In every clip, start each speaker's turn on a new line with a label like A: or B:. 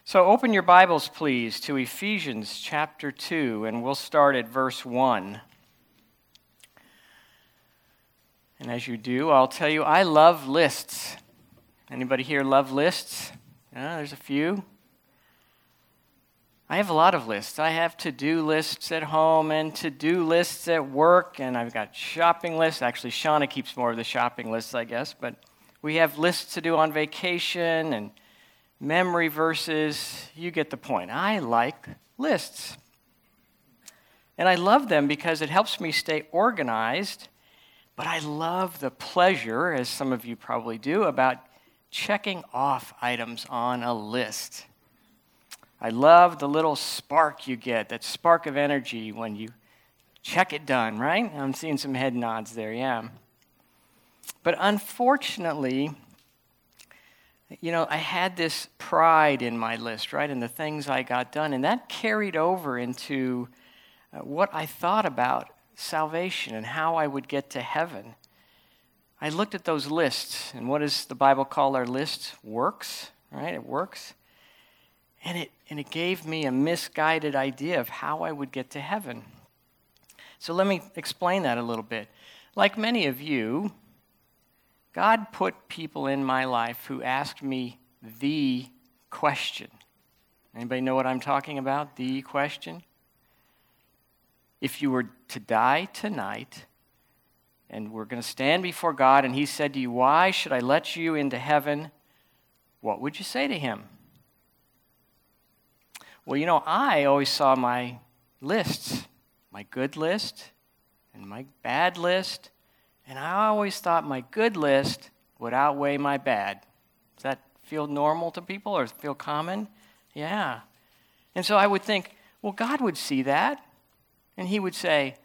A: So open your Bibles, please, to Ephesians chapter 2, and we'll start at verse 1. And as you do, I'll tell you, I love lists. Anybody here love lists? Yeah, there's a few. I have a lot of lists. I have to-do lists at home and to-do lists at work, and I've got shopping lists. Actually, Shauna keeps more of the shopping lists, I guess, but we have lists to do on vacation and memory verses. You get the point. I like lists. And I love them because it helps me stay organized, but I love the pleasure, as some of you probably do, about checking off items on a list. I love the little spark you get, that spark of energy when you check it done, right? I'm seeing some head nods there, yeah. But unfortunately, I had this pride in my list, right, and the things I got done, and that carried over into what I thought about salvation and how I would get to heaven. I looked at those lists, and what does the Bible call our list? Works, right? It works. And it gave me a misguided idea of how I would get to heaven. So let me explain that a little bit. Like many of you, God put people in my life who asked me the question. Anybody know what I'm talking about? The question? If you were to die tonight, and we're going to stand before God, and he said to you, "Why should I let you into heaven?" What would you say to him? Well, I always saw my lists, my good list and my bad list, and I always thought my good list would outweigh my bad. Does that feel normal to people or feel common? Yeah. And so I would think, well, God would see that, and he would say,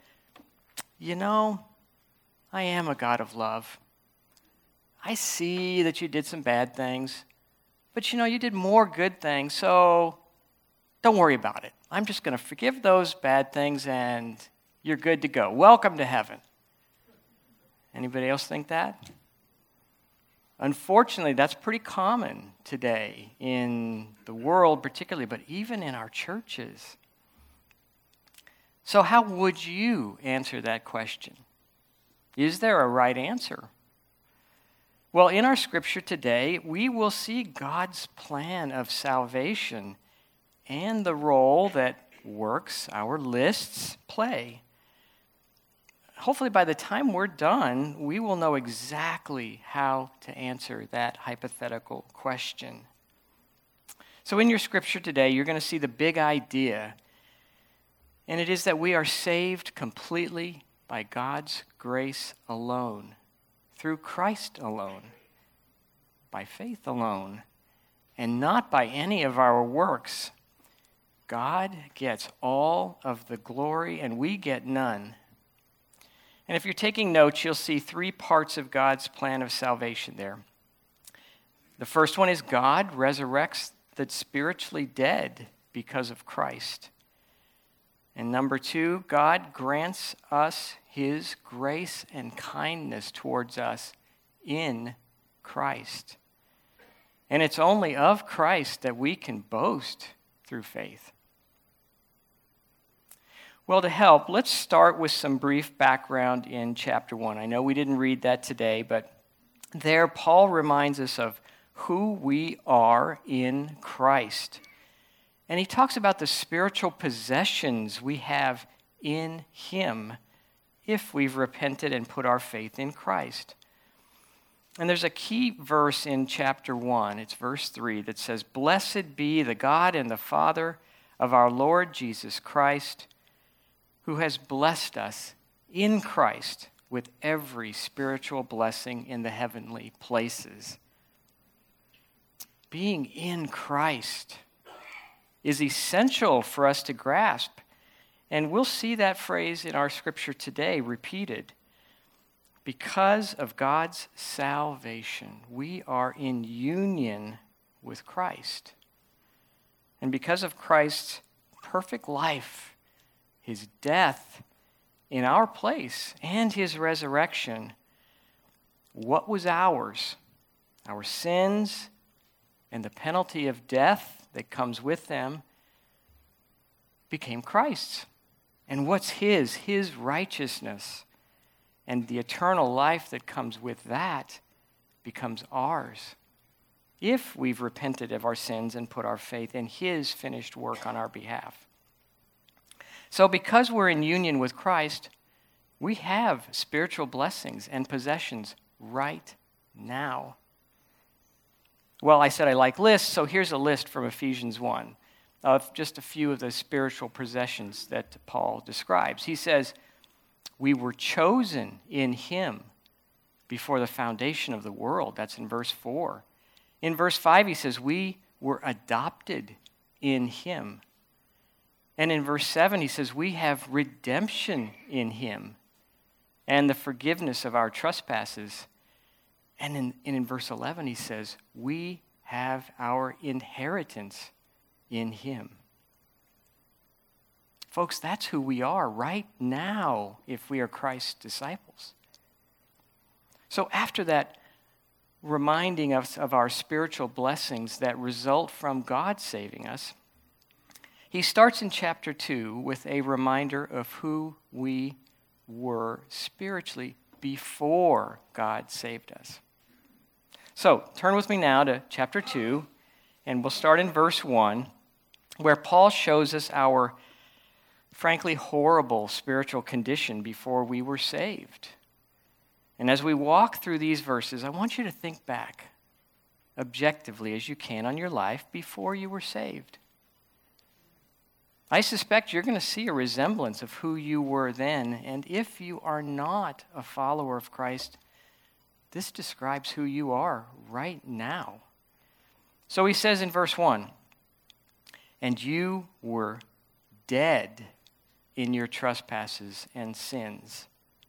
A: I am a God of love. I see that you did some bad things, but you did more good things, so don't worry about it. I'm just going to forgive those bad things, and you're good to go. Welcome to heaven. Anybody else think that? Unfortunately, that's pretty common today in the world particularly, but even in our churches. So how would you answer that question? Is there a right answer? Well, in our scripture today, we will see God's plan of salvation and the role that works, our lists, play. Hopefully by the time we're done, we will know exactly how to answer that hypothetical question. So in your scripture today, you're going to see the big idea, and it is that we are saved completely by God's grace alone, through Christ alone, by faith alone, and not by any of our works. God gets all of the glory, and we get none. And if you're taking notes, you'll see three parts of God's plan of salvation there. The first one is God resurrects the spiritually dead because of Christ. And number two, God grants us his grace and kindness towards us in Christ. And it's only of Christ that we can boast through faith. Well, to help, let's start with some brief background in chapter 1. I know we didn't read that today, but there Paul reminds us of who we are in Christ. And he talks about the spiritual possessions we have in him if we've repented and put our faith in Christ. And there's a key verse in chapter 1, it's verse 3, that says, "Blessed be the God and the Father of our Lord Jesus Christ, who has blessed us in Christ with every spiritual blessing in the heavenly places." Being in Christ is essential for us to grasp. And we'll see that phrase in our scripture today repeated. Because of God's salvation, we are in union with Christ. And because of Christ's perfect life, his death in our place, and his resurrection, what was ours? Our sins and the penalty of death that comes with them became Christ's. And what's his? His righteousness. And the eternal life that comes with that becomes ours, if we've repented of our sins and put our faith in his finished work on our behalf. So because we're in union with Christ, we have spiritual blessings and possessions right now. Well, I said I like lists, so here's a list from Ephesians 1 of just a few of the spiritual possessions that Paul describes. He says, we were chosen in him before the foundation of the world. That's in verse 4. In verse 5, he says, we were adopted in him. And in verse 7, he says, we have redemption in him and the forgiveness of our trespasses. And in verse 11, he says, we have our inheritance in him. Folks, that's who we are right now if we are Christ's disciples. So after that, reminding us of our spiritual blessings that result from God saving us, he starts in chapter 2 with a reminder of who we were spiritually before God saved us. So turn with me now to chapter 2, and we'll start in verse 1, where Paul shows us our frankly horrible spiritual condition before we were saved. And as we walk through these verses, I want you to think back objectively as you can on your life before you were saved. I suspect you're going to see a resemblance of who you were then, and if you are not a follower of Christ, this describes who you are right now. So he says in verse 1, and you were dead in your trespasses and sins.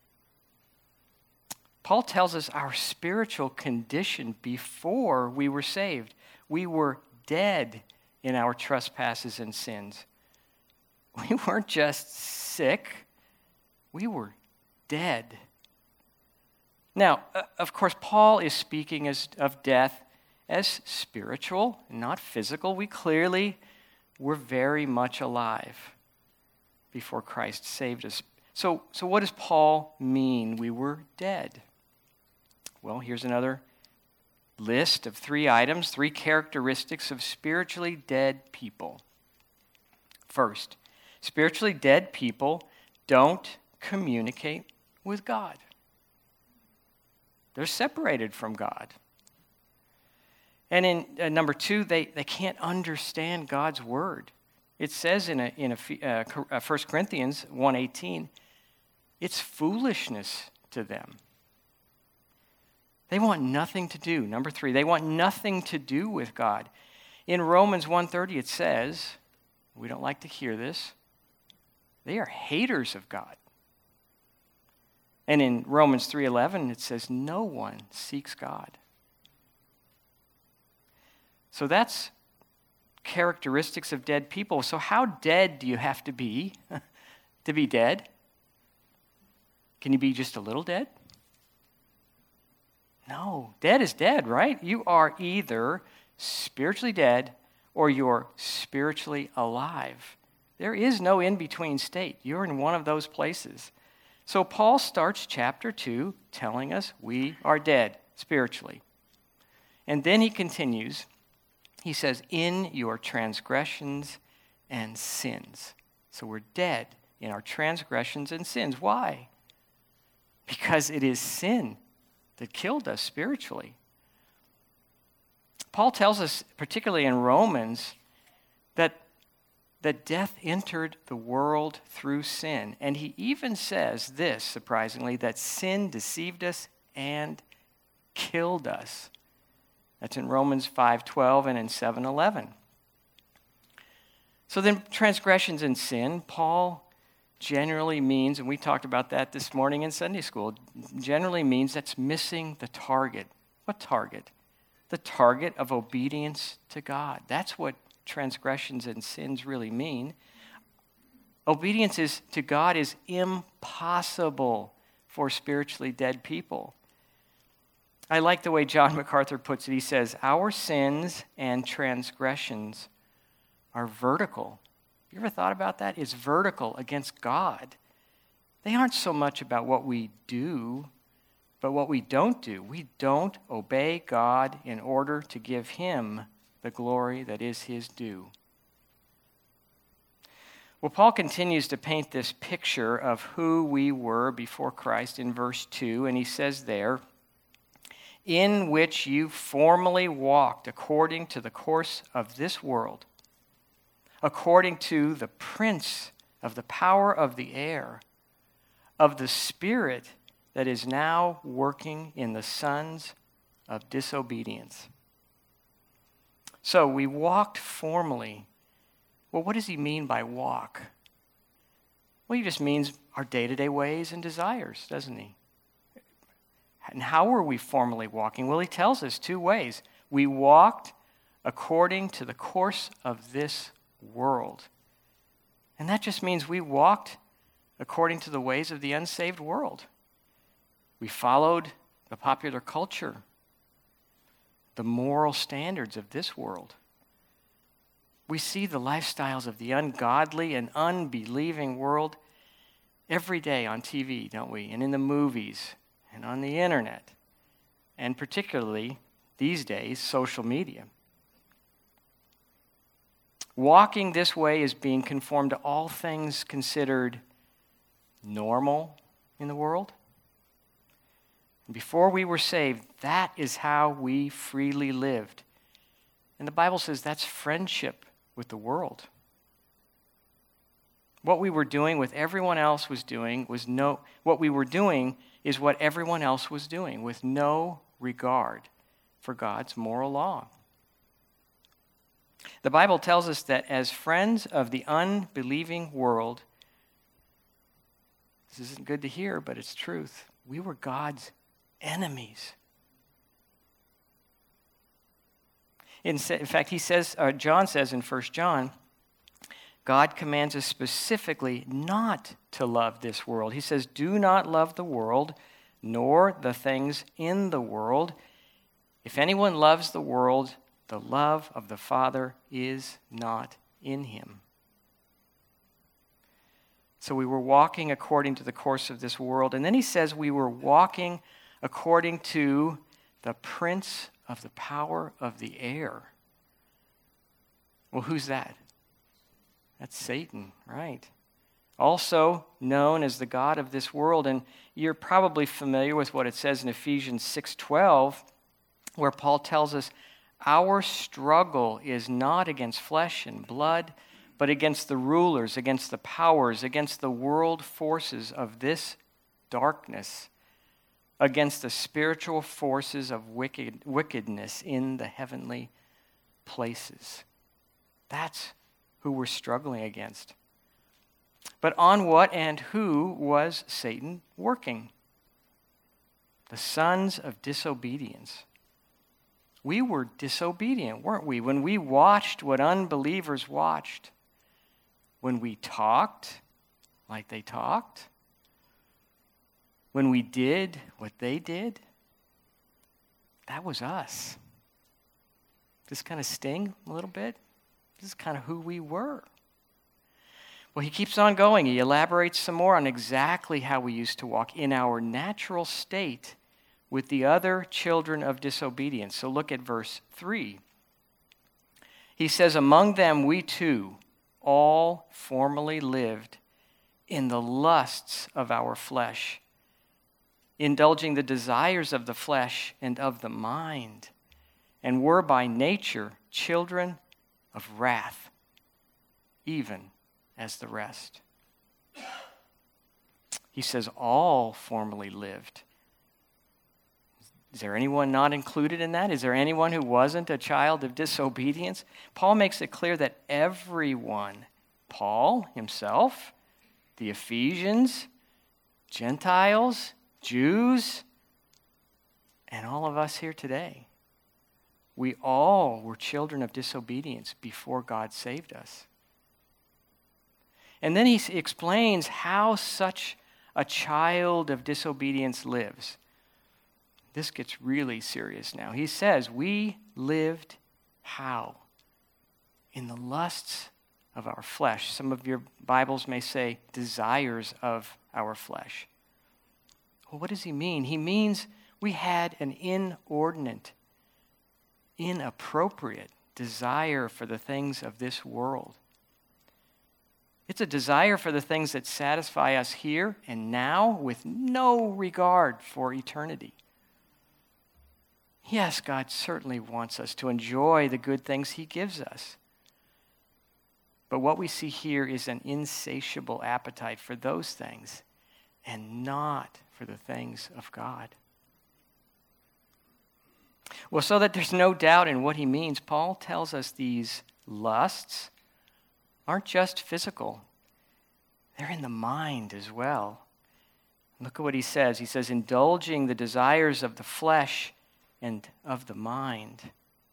A: Paul tells us our spiritual condition before we were saved. We were dead in our trespasses and sins. We weren't just sick, we were dead. Now, of course, Paul is speaking of death as spiritual, not physical. We clearly were very much alive before Christ saved us. So what does Paul mean we were dead? Well, here's another list of 3 items, 3 characteristics of spiritually dead people. First, spiritually dead people don't communicate with God. They're separated from God. And in number 2, they can't understand God's word. It says in 1 Corinthians 1:18, it's foolishness to them. They want nothing to do. Number 3, they want nothing to do with God. In Romans 1:30 it says, we don't like to hear this, they are haters of God. And in Romans 3:11 it says, no one seeks God. So that's characteristics of dead people. So how dead do you have to be dead? Can you be just a little dead? No, dead is dead, right? You are either spiritually dead or you're spiritually alive. There is no in-between state. You're in one of those places. So Paul starts chapter 2 telling us we are dead spiritually. And then he continues. He says, in your transgressions and sins. So we're dead in our transgressions and sins. Why? Because it is sin that killed us spiritually. Paul tells us, particularly in Romans, that death entered the world through sin. And he even says this, surprisingly, that sin deceived us and killed us. That's in Romans 5:12 and in 7:11. So then transgressions and sin, Paul generally means, and we talked about that this morning in Sunday school, generally means that's missing the target. What target? The target of obedience to God. That's what transgressions and sins really mean. Obedience to God is impossible for spiritually dead people. I like the way John MacArthur puts it. He says, our sins and transgressions are vertical. You ever thought about that? It's vertical against God. They aren't so much about what we do, but what we don't do. We don't obey God in order to give him the glory that is his due. Well, Paul continues to paint this picture of who we were before Christ in verse 2, and he says there, in which you formerly walked according to the course of this world, according to the prince of the power of the air, of the spirit that is now working in the sons of disobedience. So we walked formerly. Well, what does he mean by walk? Well, he just means our day-to-day ways and desires, doesn't he? And how were we formerly walking? Well, he tells us two ways. We walked according to the course of this world. And that just means we walked according to the ways of the unsaved world. We followed the popular culture, the moral standards of this world. We see the lifestyles of the ungodly and unbelieving world every day on TV, don't we? And in the movies and on the internet, and particularly these days, social media. Walking this way is being conformed to all things considered normal in the world. And before we were saved, that is how we freely lived. And the Bible says that's friendship with the world. What we were doing with everyone else was doing was what we were doing is what everyone else was doing with no regard for God's moral law. The Bible tells us that as friends of the unbelieving world, this isn't good to hear, but it's truth. We were God's enemies. In fact, John says in 1 John, God commands us specifically not to love this world. He says, do not love the world, nor the things in the world. If anyone loves the world, the love of the Father is not in him. So we were walking according to the course of this world. And then he says we were walking according to the prince of the power of the air. Well, who's that? That's Satan, right? Also known as the god of this world. And you're probably familiar with what it says in Ephesians 6:12, where Paul tells us, our struggle is not against flesh and blood, but against the rulers, against the powers, against the world forces of this darkness, against the spiritual forces of wickedness in the heavenly places. That's who we're struggling against. But on what and who was Satan working? The sons of disobedience. We were disobedient, weren't we? When we watched what unbelievers watched, when we talked like they talked, when we did what they did, that was us. Does this kind of sting a little bit? This is kind of who we were. Well, he keeps on going. He elaborates some more on exactly how we used to walk in our natural state with the other children of disobedience. So look at verse 3. He says, among them we too all formerly lived in the lusts of our flesh, indulging the desires of the flesh and of the mind, and were by nature children of wrath, even as the rest. He says all formerly lived. Is there anyone not included in that? Is there anyone who wasn't a child of disobedience? Paul makes it clear that everyone, Paul himself, the Ephesians, Gentiles, Jews, and all of us here today, we all were children of disobedience before God saved us. And then he explains how such a child of disobedience lives. This gets really serious now. He says, we lived how? in the lusts of our flesh. Some of your Bibles may say desires of our flesh. Well, what does he mean? He means we had an inordinate, inappropriate desire for the things of this world. It's a desire for the things that satisfy us here and now with no regard for eternity. Yes, God certainly wants us to enjoy the good things he gives us. But what we see here is an insatiable appetite for those things and not for the things of God. Well, so that there's no doubt in what he means, Paul tells us these lusts aren't just physical. They're in the mind as well. Look at what he says. He says, indulging the desires of the flesh and of the mind.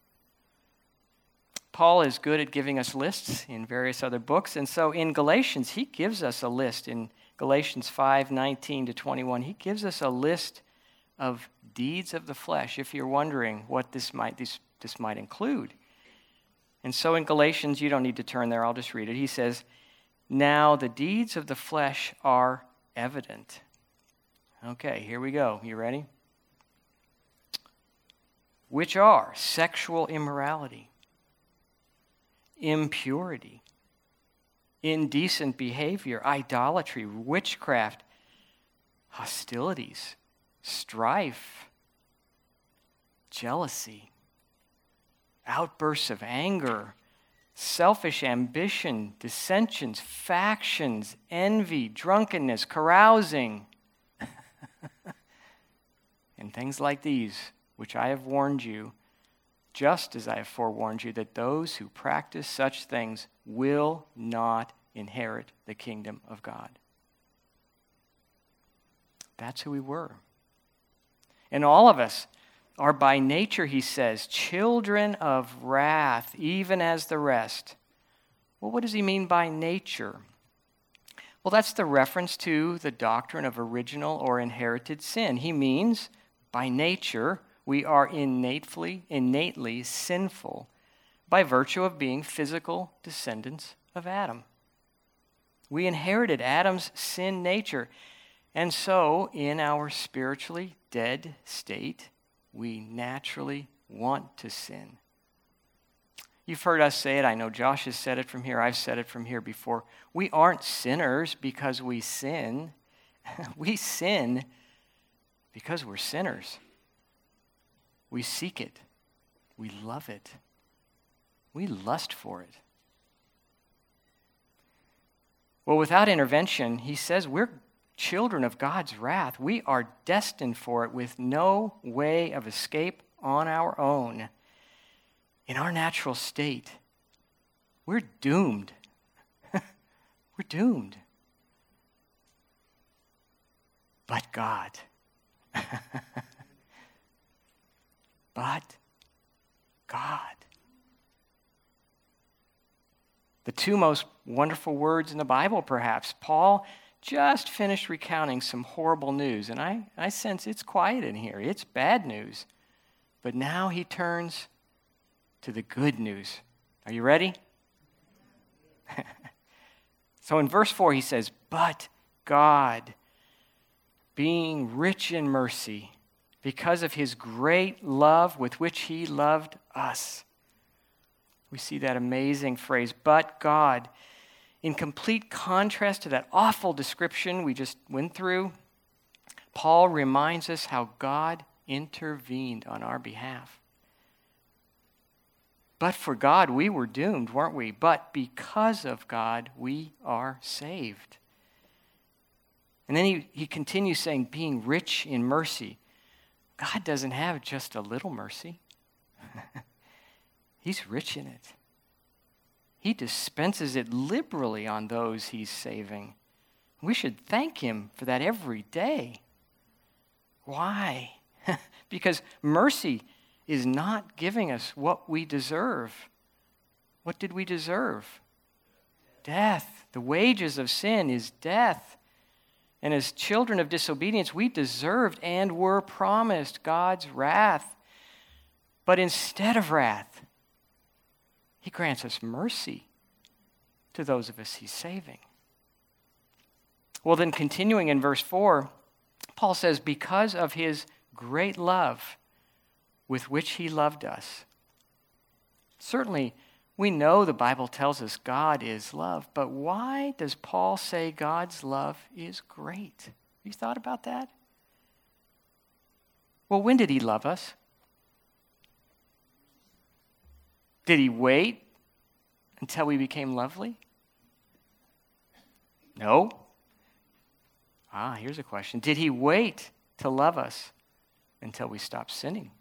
A: Paul is good at giving us lists in various other books, and so in Galatians, he gives us a list. In Galatians 5:19-21, he gives us a list of deeds of the flesh, if you're wondering what this might include. And so in Galatians, you don't need to turn there, I'll just read it. He says, now the deeds of the flesh are evident. Okay, here we go. You ready? Which are sexual immorality, impurity, indecent behavior, idolatry, witchcraft, hostilities, strife, jealousy, outbursts of anger, selfish ambition, dissensions, factions, envy, drunkenness, carousing, and things like these, which I have warned you, just as I have forewarned you, that those who practice such things will not inherit the kingdom of God. That's who we were. And all of us are by nature, he says, children of wrath, even as the rest. Well, what does he mean by nature? Well, that's the reference to the doctrine of original or inherited sin. He means, by nature, we are innately sinful by virtue of being physical descendants of Adam. We inherited Adam's sin nature. And so, in our spiritually dead state, we naturally want to sin. You've heard us say it. I know Josh has said it from here. I've said it from here before. We aren't sinners because we sin. We sin because we're sinners. We seek it. We love it. We lust for it. Well, without intervention, he says we're children of God's wrath. We are destined for it with no way of escape on our own. In our natural state, we're doomed. We're doomed. But God. But God. The two most wonderful words in the Bible, perhaps. Paul just finished recounting some horrible news, and I sense it's quiet in here. It's bad news. But now he turns to the good news. Are you ready? So in verse 4 he says, but God, being rich in mercy, because of his great love with which he loved us. We see that amazing phrase, but God. In complete contrast to that awful description we just went through, Paul reminds us how God intervened on our behalf. But for God, we were doomed, weren't we? But because of God, we are saved. And then he continues saying, being rich in mercy. God doesn't have just a little mercy. He's rich in it. He dispenses it liberally on those he's saving. We should thank him for that every day. Why? Because mercy is not giving us what we deserve. What did we deserve? Death. The wages of sin is death. And as children of disobedience, we deserved and were promised God's wrath. But instead of wrath, He grants us mercy to those of us he's saving. Well, then continuing in verse 4, Paul says, because of his great love with which he loved us. Certainly, we know the Bible tells us God is love, but why does Paul say God's love is great? Have you thought about that? Well, when did he love us? Did he wait until we became lovely? No. Here's a question. Did he wait to love us until we stopped sinning?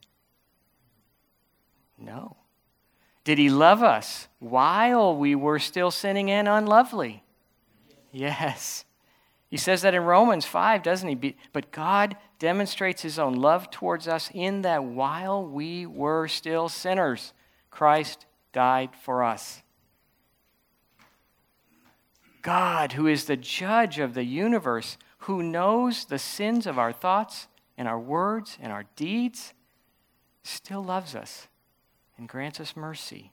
A: No. Did he love us while we were still sinning and unlovely? Yes. He says that in Romans 5, doesn't he? But God demonstrates his own love towards us in that while we were still sinners, Christ died for us. God, who is the judge of the universe, who knows the sins of our thoughts and our words and our deeds, still loves us and grants us mercy.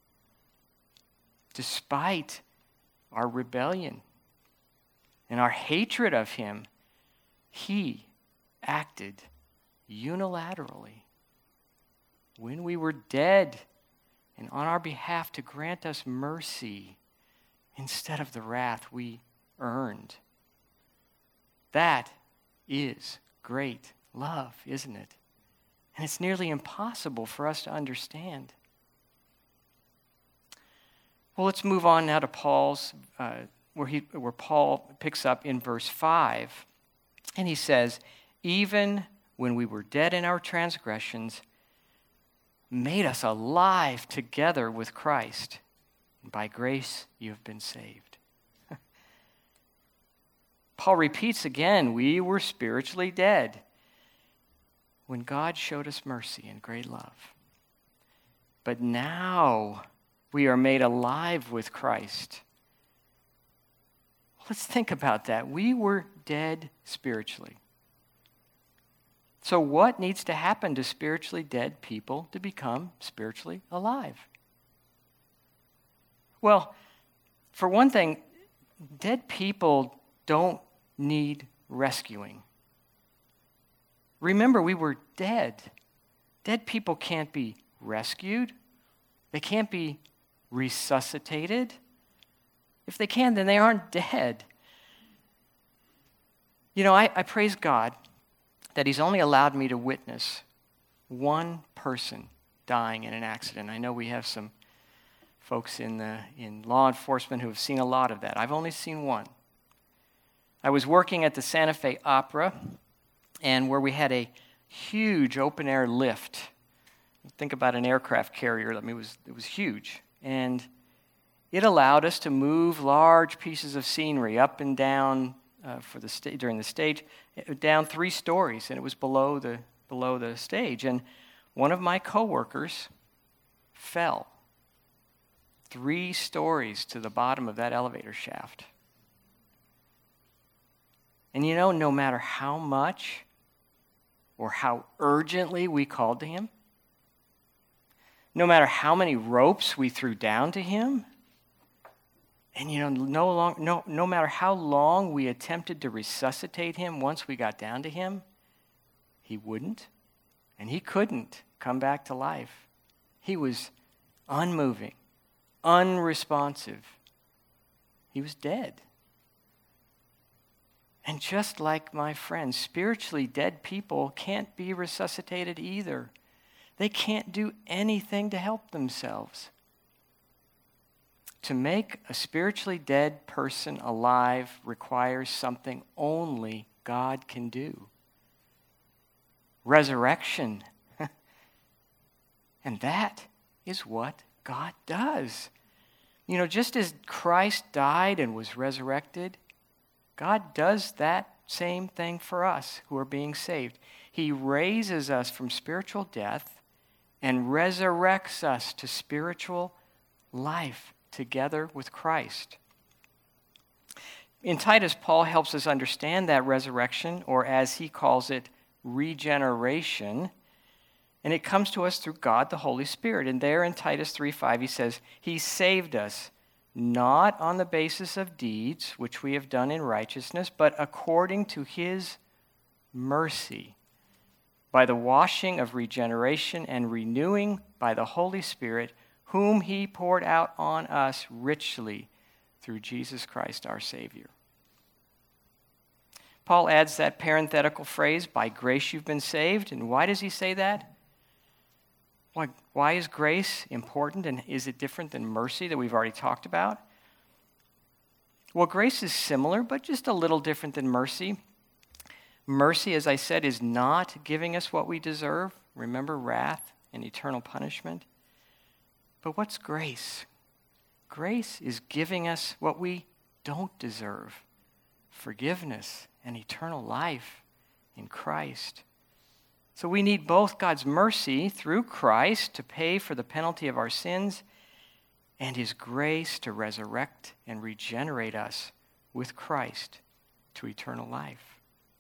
A: Despite our rebellion and our hatred of him, he acted unilaterally when we were dead and on our behalf to grant us mercy instead of the wrath we earned. That is great love, isn't it? And it's nearly impossible for us to understand. Well, let's move on now to Paul's, where Paul picks up in verse 5. And he says, even when we were dead in our transgressions, made us alive together with Christ. And by grace you have been saved. Paul repeats again, we were spiritually dead when God showed us mercy and great love. But now we are made alive with Christ. Let's think about that. We were dead spiritually. So what needs to happen to spiritually dead people to become spiritually alive? Well, for one thing, dead people don't need rescuing. Remember, we were dead. Dead people can't be rescued. They can't be resuscitated. If they can, then they aren't dead. You know, I praise God that he's only allowed me to witness one person dying in an accident. I know we have some folks in law enforcement who have seen a lot of that. I've only seen one. I was working at the Santa Fe Opera, and where we had a huge open-air lift. Think about an aircraft carrier. I mean, it was huge. And it allowed us to move large pieces of scenery up and down during the stage, down 3 stories, and it was below the stage. And one of my coworkers fell 3 stories to the bottom of that elevator shaft. And you know, no matter how much or how urgently we called to him, no matter how many ropes we threw down to him, and you know, no matter how long we attempted to resuscitate him once we got down to him, he wouldn't, and he couldn't come back to life. He was unmoving, unresponsive. He was dead. And just like my friends, spiritually dead people can't be resuscitated either. They can't do anything to help themselves. To make a spiritually dead person alive requires something only God can do. Resurrection. And that is what God does. You know, just as Christ died and was resurrected, God does that same thing for us who are being saved. He raises us from spiritual death and resurrects us to spiritual life together with Christ. In Titus, Paul helps us understand that resurrection, or as he calls it, regeneration. And it comes to us through God the Holy Spirit. And there in Titus 3:5 he says, He saved us, not on the basis of deeds, which we have done in righteousness, but according to His mercy, by the washing of regeneration and renewing by the Holy Spirit, whom He poured out on us richly through Jesus Christ our Savior. Paul adds that parenthetical phrase, by grace you've been saved. And why does he say that? Why is grace important, and is it different than mercy that we've already talked about? Well, grace is similar, but just a little different than mercy. Mercy, as I said, is not giving us what we deserve. Remember, wrath and eternal punishment. But what's grace? Grace is giving us what we don't deserve: forgiveness and eternal life in Christ. So we need both God's mercy through Christ to pay for the penalty of our sins and His grace to resurrect and regenerate us with Christ to eternal life.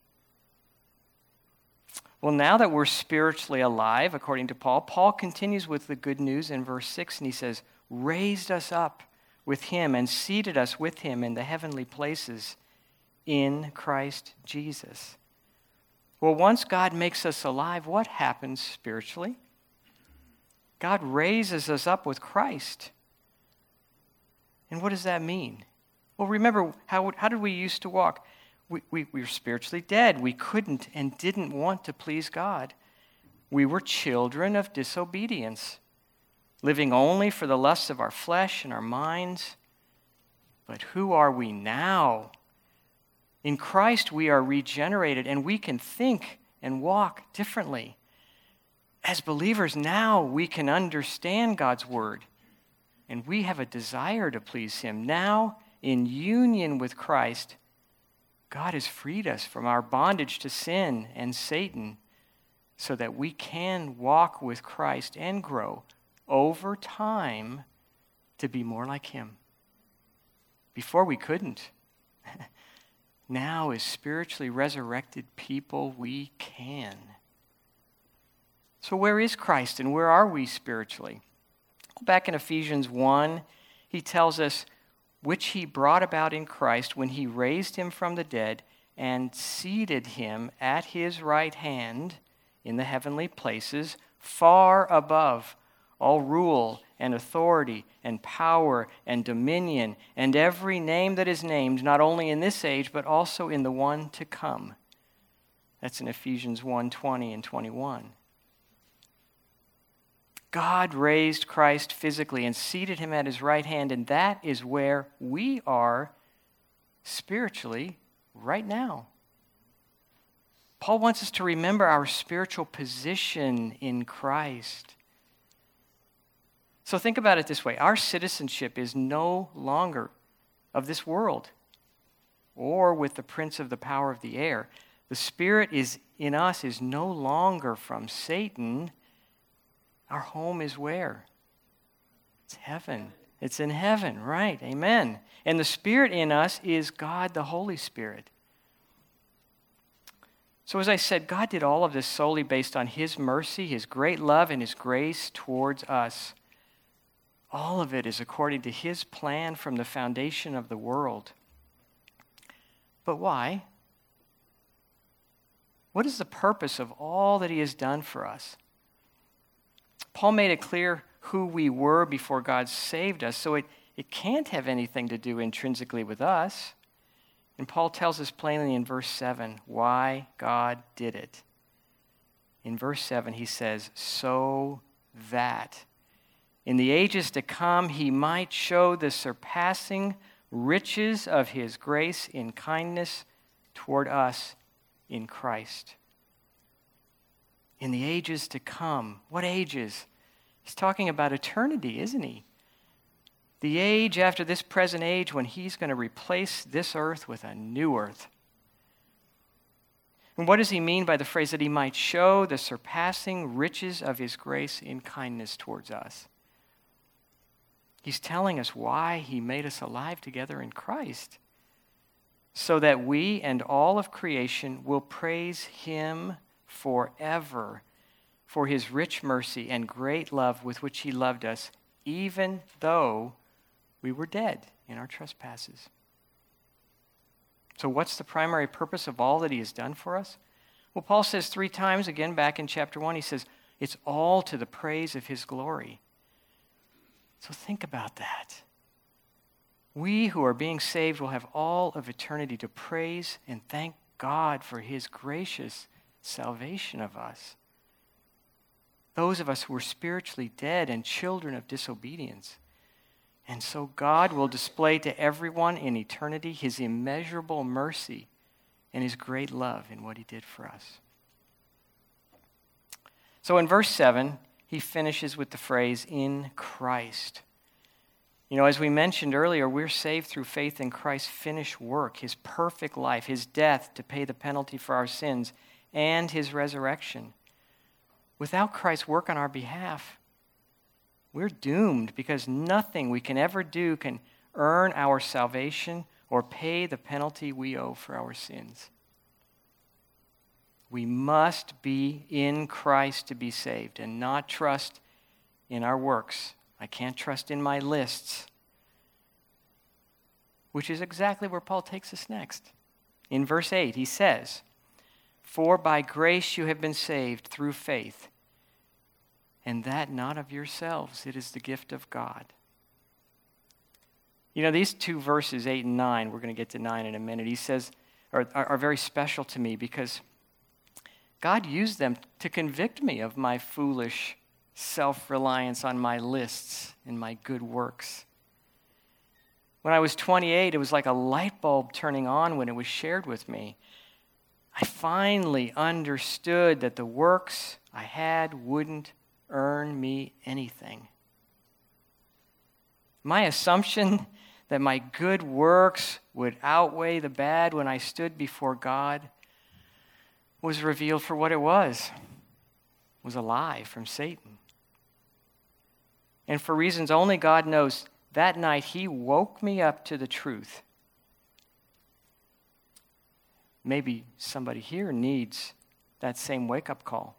A: Well, now that we're spiritually alive, according to Paul, Paul continues with the good news in verse 6, and he says, raised us up with Him and seated us with Him in the heavenly places in Christ Jesus. Well, once God makes us alive, what happens spiritually? God raises us up with Christ. And what does that mean? Well, remember, how did we used to walk? We were spiritually dead. We couldn't and didn't want to please God. We were children of disobedience, living only for the lusts of our flesh and our minds. But who are we now? In Christ, we are regenerated, and we can think and walk differently. As believers now, we can understand God's word, and we have a desire to please Him. Now, in union with Christ, God has freed us from our bondage to sin and Satan so that we can walk with Christ and grow over time to be more like Him. Before we couldn't. Now, as spiritually resurrected people, we can. So where is Christ and where are we spiritually? Back in Ephesians 1, he tells us, which He brought about in Christ when He raised Him from the dead and seated Him at His right hand in the heavenly places, far above all rule and authority and power and dominion and every name that is named, not only in this age, but also in the one to come. That's in Ephesians 1:20 and 21. God raised Christ physically and seated Him at His right hand, and that is where we are spiritually right now. Paul wants us to remember our spiritual position in Christ. So think about it this way. Our citizenship is no longer of this world or with the prince of the power of the air. The Spirit is in us is no longer from Satan. Our home is where? It's heaven. It's in heaven, right? Amen. And the Spirit in us is God, the Holy Spirit. So as I said, God did all of this solely based on His mercy, His great love, and His grace towards us. All of it is according to His plan from the foundation of the world. But why? What is the purpose of all that He has done for us? Paul made it clear who we were before God saved us, so it can't have anything to do intrinsically with us. And Paul tells us plainly in verse 7 why God did it. In verse 7 he says, so that in the ages to come He might show the surpassing riches of His grace in kindness toward us in Christ. In the ages to come. What ages? He's talking about eternity, isn't he? The age after this present age when He's going to replace this earth with a new earth. And what does he mean by the phrase that He might show the surpassing riches of His grace in kindness towards us? He's telling us why He made us alive together in Christ, so that we and all of creation will praise Him forever for his rich mercy and great love with which he loved us, even though we were dead in our trespasses. So what's the primary purpose of all that he has done for us? Well, Paul says 3 times, again back in chapter 1, he says, it's all to the praise of his glory. So think about that. We who are being saved will have all of eternity to praise and thank God for his gracious salvation of us. Those of us who were spiritually dead and children of disobedience. And so God will display to everyone in eternity his immeasurable mercy and his great love in what he did for us. So in verse 7, he finishes with the phrase, in Christ. You know, as we mentioned earlier, we're saved through faith in Christ's finished work, his perfect life, his death to pay the penalty for our sins, and his resurrection. Without Christ's work on our behalf, we're doomed because nothing we can ever do can earn our salvation or pay the penalty we owe for our sins. We must be in Christ to be saved and not trust in our works. I can't trust in my lists, which is exactly where Paul takes us next. In verse 8, he says, "For by grace you have been saved through faith, and that not of yourselves, it is the gift of God." You know, these 2 verses, 8 and 9, we're going to get to 9 in a minute, he says, are very special to me because God used them to convict me of my foolish self-reliance on my lists and my good works. When I was 28, it was like a light bulb turning on when it was shared with me. I finally understood that the works I had wouldn't earn me anything. My assumption that my good works would outweigh the bad when I stood before God was revealed for what it was. It was a lie from Satan. And for reasons only God knows, that night he woke me up to the truth. Maybe somebody here needs that same wake-up call.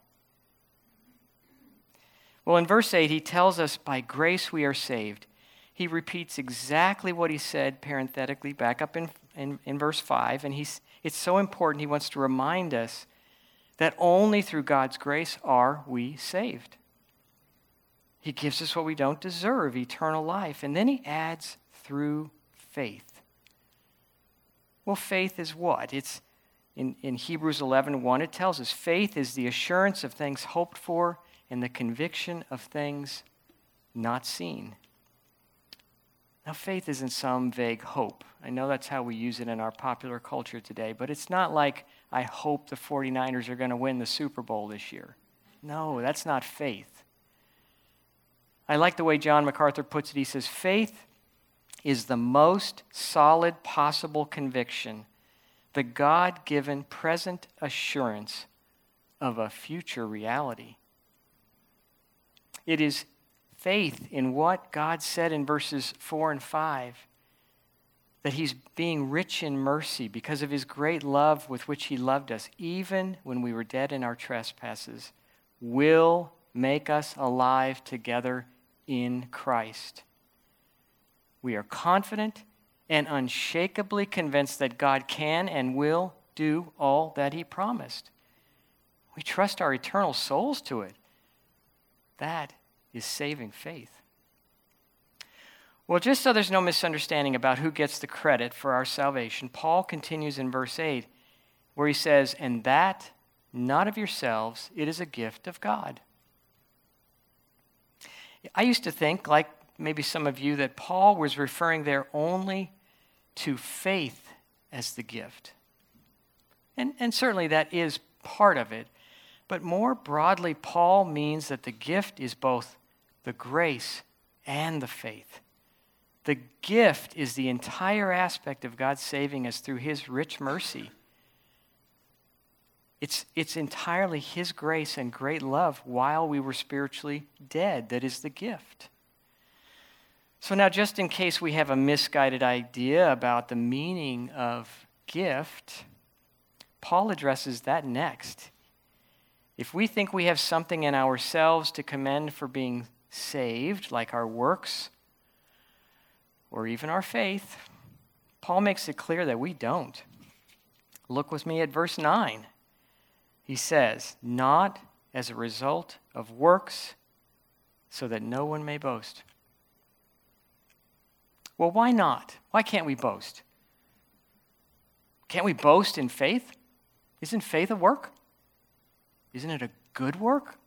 A: Well, in verse 8, he tells us, by grace we are saved. He repeats exactly what he said parenthetically back up in verse 5, and it's so important he wants to remind us that only through God's grace are we saved. He gives us what we don't deserve, eternal life, and then he adds through faith. Well, faith is what? It's in Hebrews 11:1, it tells us faith is the assurance of things hoped for and the conviction of things not seen. Now, faith isn't some vague hope. I know that's how we use it in our popular culture today, but it's not like I hope the 49ers are going to win the Super Bowl this year. No, that's not faith. I like the way John MacArthur puts it. He says, faith is the most solid possible conviction, the God-given present assurance of a future reality. It is faith in what God said in verses 4 and 5, that he's being rich in mercy because of his great love with which he loved us, even when we were dead in our trespasses, will make us alive together in Christ. We are confident and unshakably convinced that God can and will do all that he promised. We trust our eternal souls to it. That is saving faith. Well, just so there's no misunderstanding about who gets the credit for our salvation, Paul continues in verse 8, where he says, "And that, not of yourselves, it is a gift of God." I used to think, like maybe some of you, that Paul was referring there only to faith as the gift. And certainly that is part of it. But more broadly, Paul means that the gift is both the grace and the faith. The gift is the entire aspect of God saving us through his rich mercy. It's entirely his grace and great love while we were spiritually dead that is the gift. So now, just in case we have a misguided idea about the meaning of gift, Paul addresses that next. If we think we have something in ourselves to commend for being saved, like our works or even our faith, Paul makes it clear that we don't. Look with me at verse 9. He says, not as a result of works, so that no one may boast. Well, why not? Why can't we boast? Can't we boast in faith? Isn't faith a work? Isn't it a good work?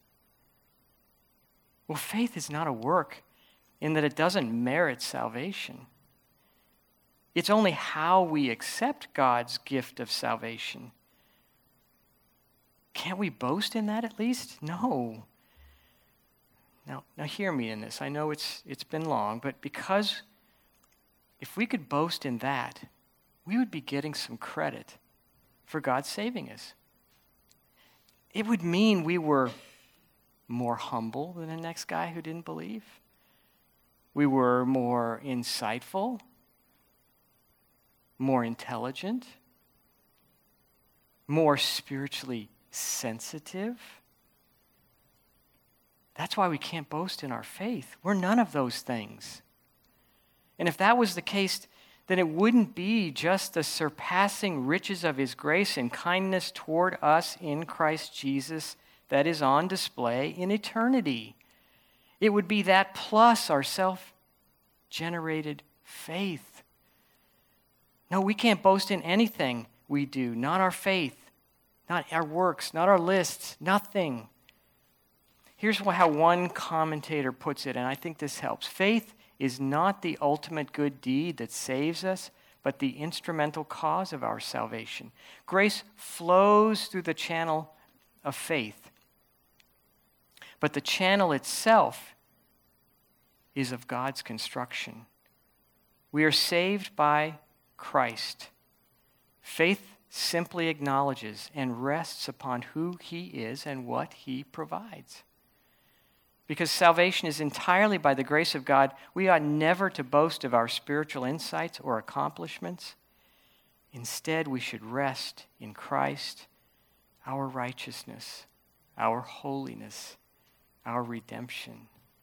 A: Well, faith is not a work in that it doesn't merit salvation. It's only how we accept God's gift of salvation. Can't we boast in that at least? No. Now hear me in this. I know it's been long, but because if we could boast in that, we would be getting some credit for God saving us. It would mean we were more humble than the next guy who didn't believe. We were more insightful, more intelligent, more spiritually sensitive. That's why we can't boast in our faith. We're none of those things. And if that was the case, then it wouldn't be just the surpassing riches of his grace and kindness toward us in Christ Jesus that is on display in eternity. It would be that plus our self-generated faith. No, we can't boast in anything we do, not our faith, not our works, not our lists, nothing. Here's how one commentator puts it, and I think this helps. Faith is not the ultimate good deed that saves us, but the instrumental cause of our salvation. Grace flows through the channel of faith, but the channel itself is of God's construction. We are saved by Christ. Faith simply acknowledges and rests upon who he is and what he provides. Because salvation is entirely by the grace of God, we ought never to boast of our spiritual insights or accomplishments. Instead, we should rest in Christ, our righteousness, our holiness, our redemption.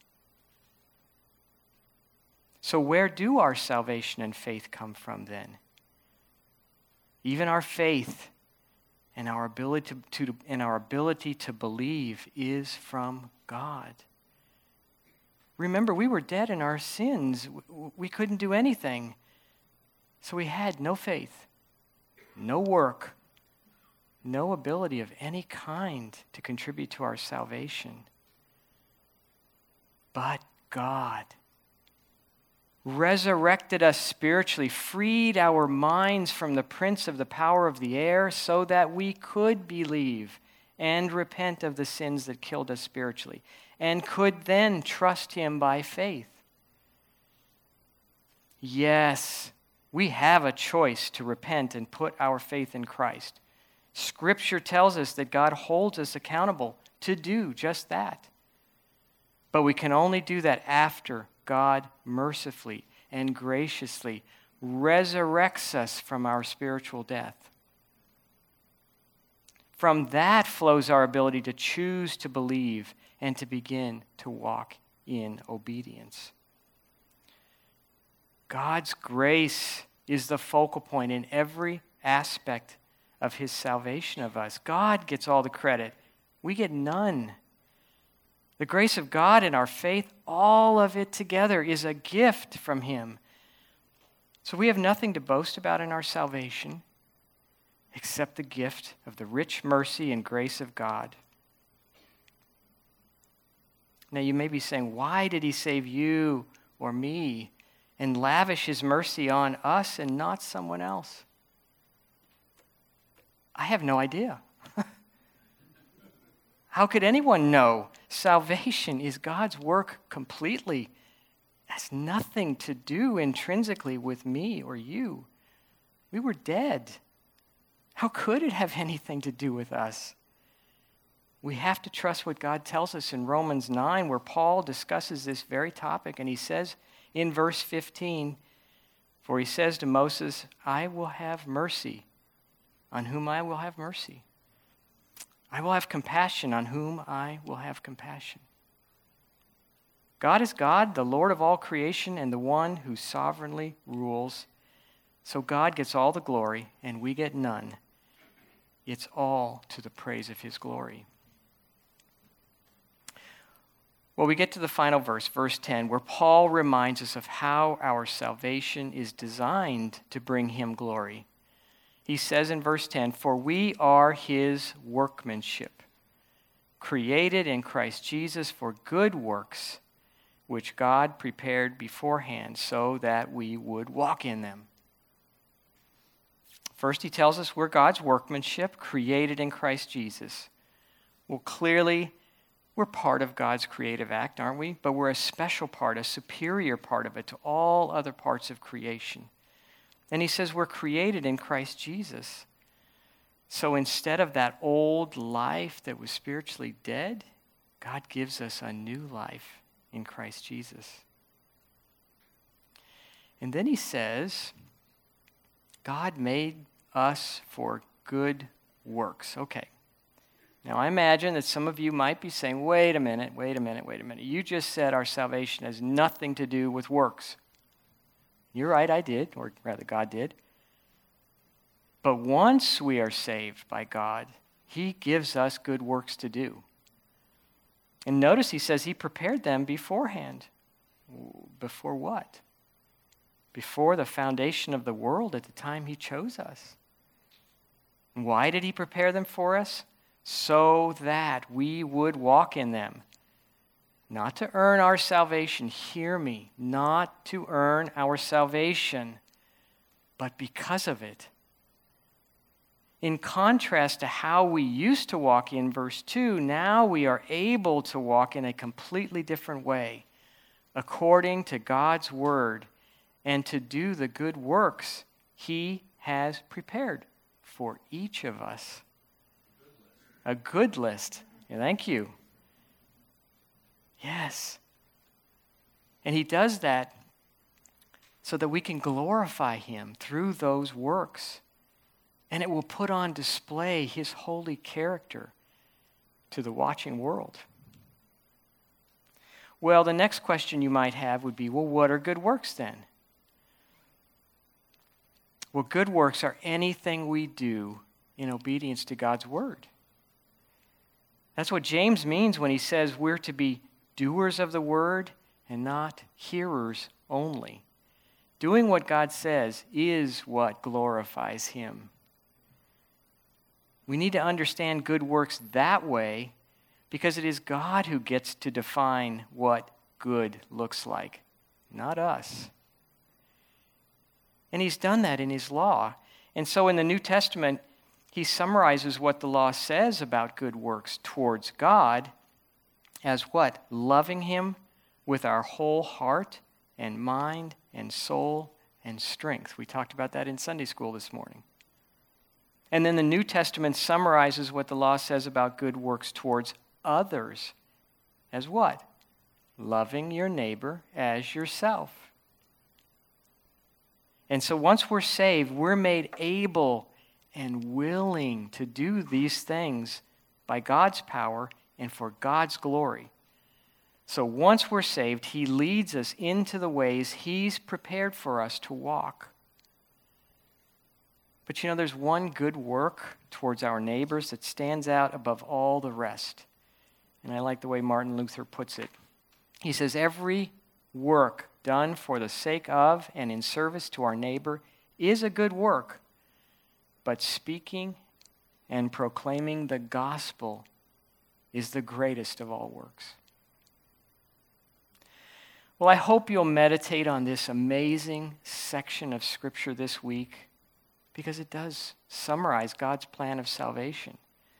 A: So where do our salvation and faith come from then? Even our faith and our ability to believe is from God. Remember, we were dead in our sins. We couldn't do anything. So we had no faith, no work, no ability of any kind to contribute to our salvation. But God resurrected us spiritually, freed our minds from the prince of the power of the air so that we could believe and repent of the sins that killed us spiritually, and could then trust him by faith. Yes, we have a choice to repent and put our faith in Christ. Scripture tells us that God holds us accountable to do just that. But we can only do that after God mercifully and graciously resurrects us from our spiritual death. From that flows our ability to choose to believe and to begin to walk in obedience. God's grace is the focal point in every aspect of his salvation of us. God gets all the credit. We get none. The grace of God and our faith, all of it together, is a gift from him. So we have nothing to boast about in our salvation except the gift of the rich mercy and grace of God. Now you may be saying, why did he save you or me and lavish his mercy on us and not someone else? I have no idea. How could anyone know? Salvation is God's work completely. It has nothing to do intrinsically with me or you. We were dead. How could it have anything to do with us? We have to trust what God tells us in Romans 9, where Paul discusses this very topic, and he says in verse 15, for he says to Moses, I will have mercy on whom I will have mercy. I will have compassion on whom I will have compassion. God is God, the Lord of all creation, and the one who sovereignly rules. So God gets all the glory, and we get none. It's all to the praise of his glory. Well, we get to the final verse, verse 10, where Paul reminds us of how our salvation is designed to bring him glory. He says in verse 10, "For we are his workmanship, created in Christ Jesus for good works, which God prepared beforehand so that we would walk in them." First, he tells us we're God's workmanship, created in Christ Jesus. Well, clearly, we're part of God's creative act, aren't we? But we're a special part, a superior part of it to all other parts of creation. And he says we're created in Christ Jesus. So instead of that old life that was spiritually dead, God gives us a new life in Christ Jesus. And then he says, God made us for good works. Okay. Now I imagine that some of you might be saying, wait a minute. You just said our salvation has nothing to do with works. You're right, I did, or rather God did. But once we are saved by God, he gives us good works to do. And notice he says he prepared them beforehand. Before what? Before the foundation of the world at the time he chose us. Why did he prepare them for us? So that we would walk in them. Not to earn our salvation, hear me, not to earn our salvation, but because of it. In contrast to how we used to walk in verse 2, now we are able to walk in a completely different way, according to God's word, and to do the good works he has prepared for each of us. A good list. Yeah, thank you. Yes. And he does that so that we can glorify him through those works. And it will put on display his holy character to the watching world. Well, the next question you might have would be, well, what are good works then? Well, good works are anything we do in obedience to God's word. That's what James means when he says we're to be doers of the word and not hearers only. Doing what God says is what glorifies him. We need to understand good works that way because it is God who gets to define what good looks like, not us. And he's done that in his law. And so in the New Testament, he summarizes what the law says about good works towards God as what? Loving him with our whole heart and mind and soul and strength. We talked about that in Sunday school this morning. And then the New Testament summarizes what the law says about good works towards others as what? Loving your neighbor as yourself. And so once we're saved, we're made able and willing to do these things by God's power and for God's glory. So once we're saved, he leads us into the ways he's prepared for us to walk. But you know, there's one good work towards our neighbors that stands out above all the rest. And I like the way Martin Luther puts it. He says, every work done for the sake of and in service to our neighbor is a good work, but speaking and proclaiming the gospel is the greatest of all works. Well, I hope you'll meditate on this amazing section of Scripture this week because it does summarize God's plan of salvation.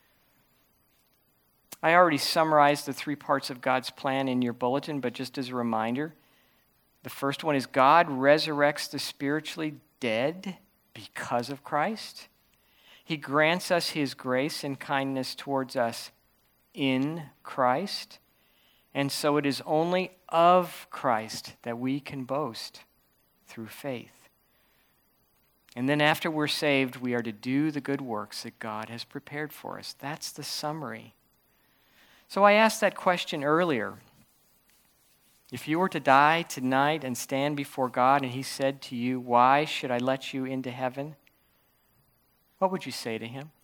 A: I already summarized the 3 parts of God's plan in your bulletin, but just as a reminder, the first one is God resurrects the spiritually dead because of Christ. He grants us his grace and kindness towards us in Christ. And so it is only of Christ that we can boast through faith. And then after we're saved, we are to do the good works that God has prepared for us. That's the summary. So I asked that question earlier. If you were to die tonight and stand before God and he said to you, "Why should I let you into heaven?" what would you say to him?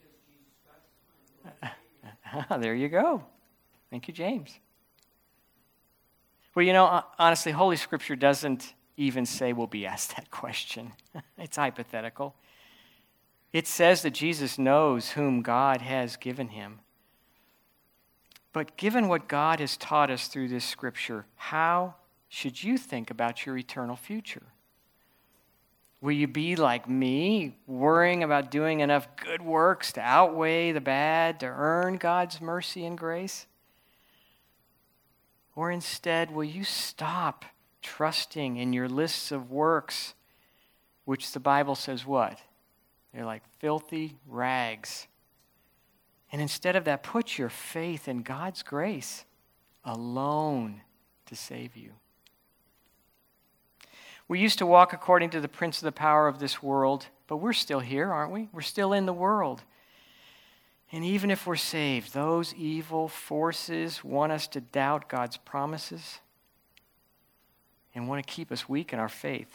A: There you go. Thank you, James. Well, honestly, Holy Scripture doesn't even say we'll be asked that question. It's hypothetical. It says that Jesus knows whom God has given him. But given what God has taught us through this Scripture, how should you think about your eternal future? Will you be like me, worrying about doing enough good works to outweigh the bad, to earn God's mercy and grace? Or instead, will you stop trusting in your lists of works, which the Bible says what? They're like filthy rags. And instead of that, put your faith in God's grace alone to save you. We used to walk according to the prince of the power of this world, but we're still here, aren't we? We're still in the world. And even if we're saved, those evil forces want us to doubt God's promises and want to keep us weak in our faith.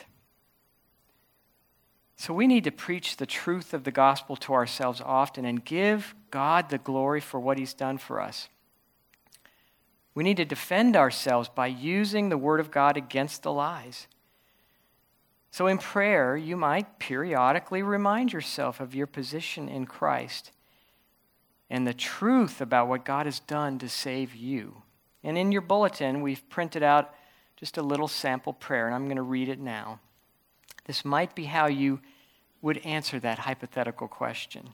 A: So we need to preach the truth of the gospel to ourselves often and give God the glory for what he's done for us. We need to defend ourselves by using the word of God against the lies. So in prayer, you might periodically remind yourself of your position in Christ and the truth about what God has done to save you. And in your bulletin, we've printed out just a little sample prayer, and I'm going to read it now. This might be how you would answer that hypothetical question.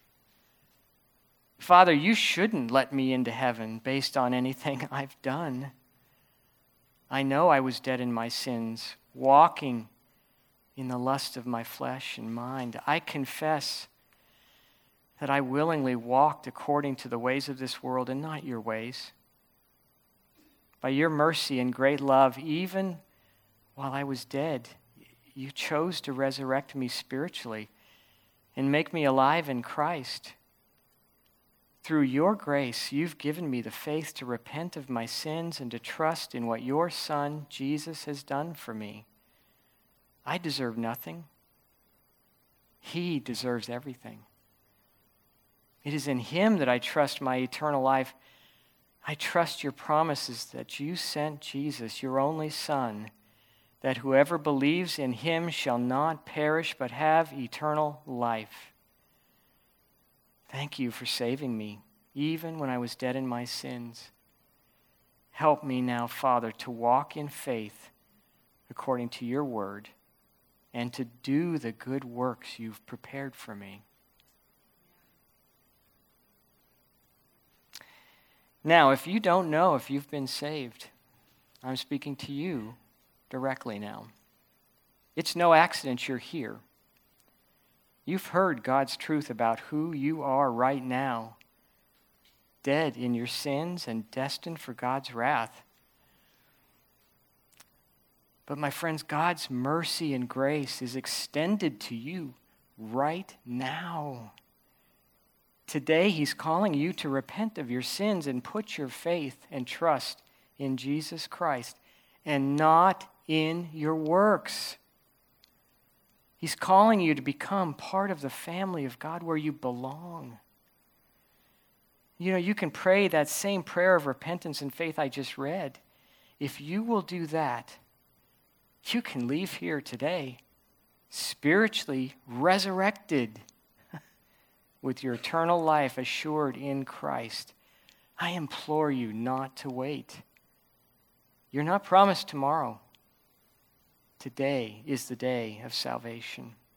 A: Father, you shouldn't let me into heaven based on anything I've done. I know I was dead in my sins, walking in the lust of my flesh and mind. I confess that I willingly walked according to the ways of this world and not your ways. By your mercy and great love, even while I was dead, you chose to resurrect me spiritually and make me alive in Christ. Through your grace, you've given me the faith to repent of my sins and to trust in what your Son, Jesus, has done for me. I deserve nothing. He deserves everything. It is in him that I trust my eternal life. I trust your promises that you sent Jesus, your only Son, that whoever believes in him shall not perish but have eternal life. Thank you for saving me, even when I was dead in my sins. Help me now, Father, to walk in faith according to your word and to do the good works you've prepared for me. Now, if you don't know if you've been saved, I'm speaking to you directly now. It's no accident you're here. You've heard God's truth about who you are right now, dead in your sins and destined for God's wrath. But my friends, God's mercy and grace is extended to you right now. Today, he's calling you to repent of your sins and put your faith and trust in Jesus Christ and not in your works. He's calling you to become part of the family of God where you belong. You can pray that same prayer of repentance and faith I just read. If you will do that, you can leave here today spiritually resurrected with your eternal life assured in Christ. I implore you not to wait. You're not promised tomorrow. Today is the day of salvation.